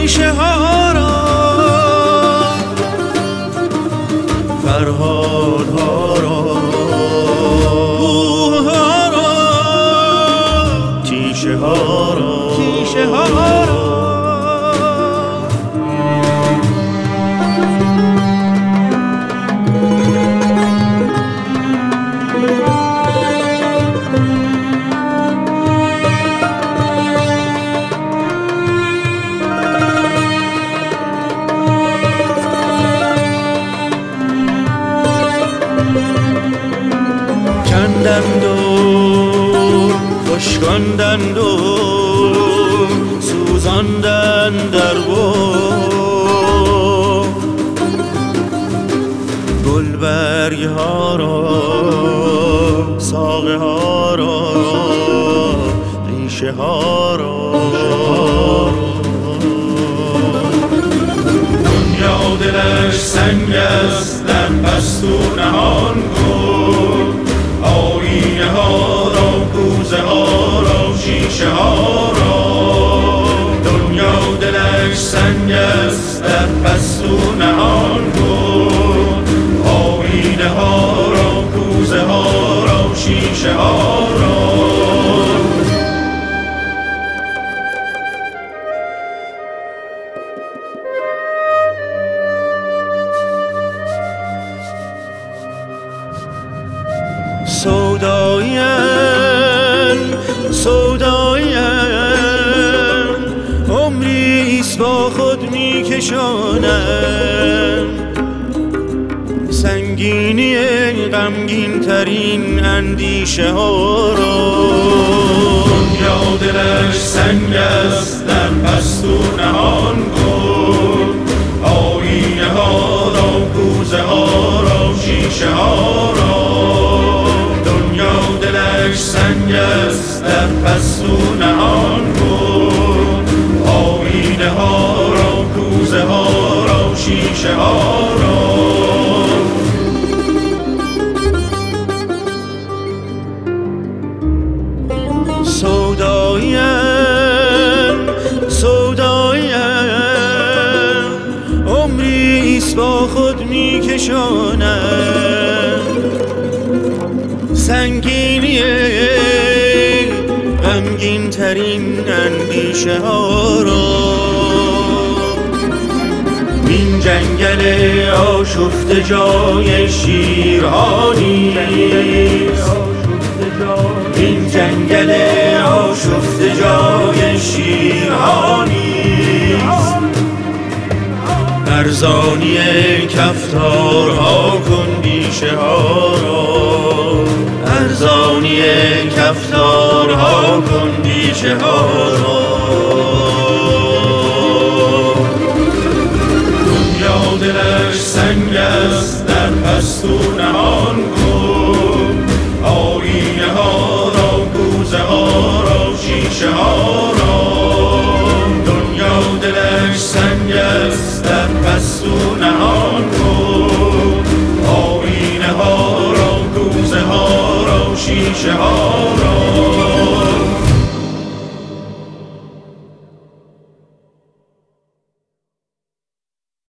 ریشه ها را، فرهاد ها را، کوه ها را، تیشه ها را، تیشه ها را. کندند و خشکاندند و سوزاندند در گلبرگ ها را، ساقه ها را، ریشه ها را. دنیا دلش سنگ است در پستو نهان کن، آینه ها را، کوزه ها را، شیشه ها را. دنیا دلش سنگ است در پستو نهان کن، آینه ها را، کوزه ها را، شیشه ها را. سوداییم عمریست با خود میکشانم، سنگینی غمگین ترین اندیشه ها را. دنیا دلش سنگ است در پستو نهان کن، آینه ها را، کوزه ها را، شیشه ها را. دلش سنگ است در پستو نهان کن، آینه ها را، کوزه ها را، شیشه ها را. سوداییم عمریست با خود میکشانم، سنگینی غمگین ترین اندیشه ها را. این جنگل آشفته جای شیرها نیست، این جنگل آشفته جای شیرها نیست. ارزانی کفتارها کن بیشه ها را، ارزانی کفتارها کن بیشه ها را. دنیا دلش سنگ است در پستو نهان کن، آینه ها را، کوزه ها را، شیشه ها را. دنیا دلش سنگ است در پستو نهان کن، آینه ها را، کوزه ها را، شیشه ها